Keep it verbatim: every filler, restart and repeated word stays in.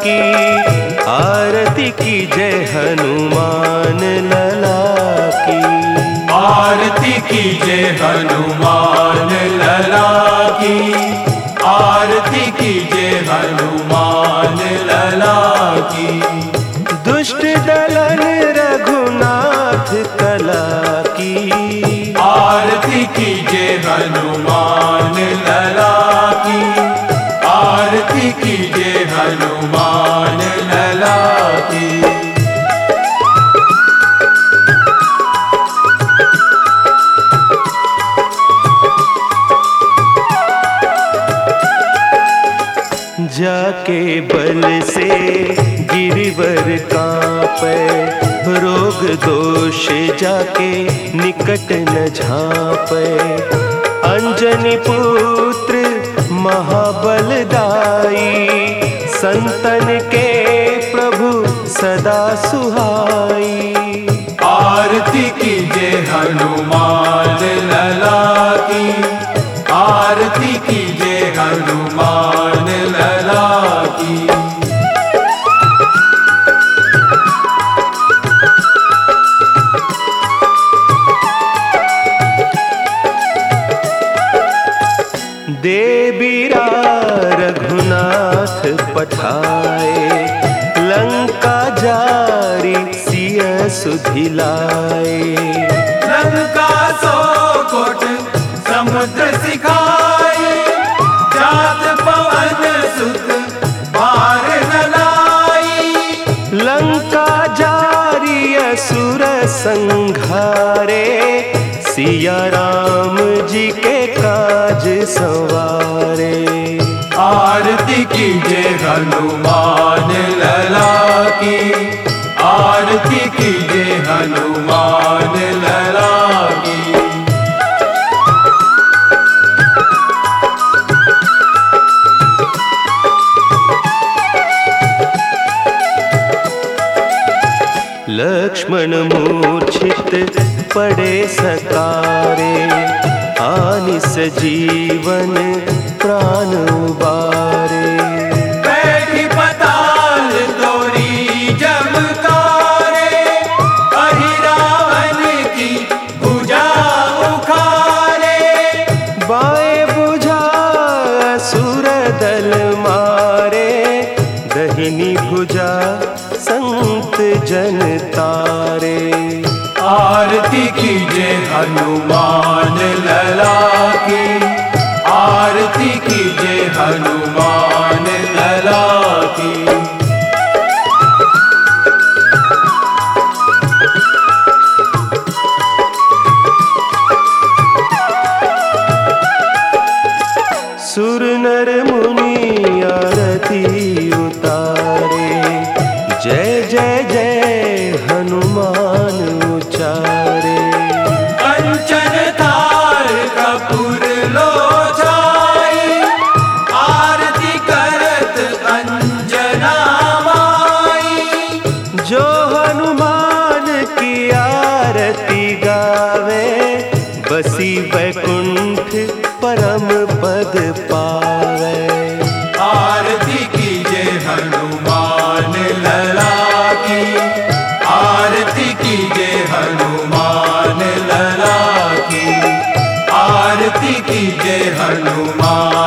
की, आरती कीजय हनुमान लला की। आरती कीजय हनुमान लला की, आरती कीजय हनुमान लला की। दुष्ट दलन रघुनाथ कला की, आरती कीजय हनुमान लला की, आरती कीजय हनुमान लला की। जाके बल से गिरिवर कांपे, रोग दोष जाके निकट न झांपे। अंजनी पुत्र महाबलदाई, संतन के प्रभु सदा सुहाई। आरती कीजय हनुमान लला की, आरती कीजय हनुमान लला की। देबीरा रघुनाथ पठाए, लंका जारी सिय सुधिलाए। लंका सौ कोट समुद्र सिखाए, जात पवन सुत पार न लाई। लंका जारी असुर संघारे, सिया राम जी के काज संवारे। आरती कीजय हनुमान लला की, आरती कीजय हनुमान लला की। लक्ष्मण मूर्छित पड़े सकारे, आनिस जीवन प्राण उबारे। बैठी पताल तोरी जमकारे, अहि रावण की भुजा उखारे। बाएं भुजा असुर दल मारे, दहिनी भुजा संत जन तारे। आरती कीजय हनुमान लला की, आरती कीजय हनुमान लला की। सुर नर मुनि आरती उतारे, जय जय जय हनुमान उचारे। कंचन थाल कपूर लोचाई, आरती करत अंजना माई। जो हनुमान की आरती गावे, बसी वैकुंठ परम पद पावे। आरती कीजय हनुमान लला की, आरती कीजय हनुमान लला की, आरती कीजय हनुमान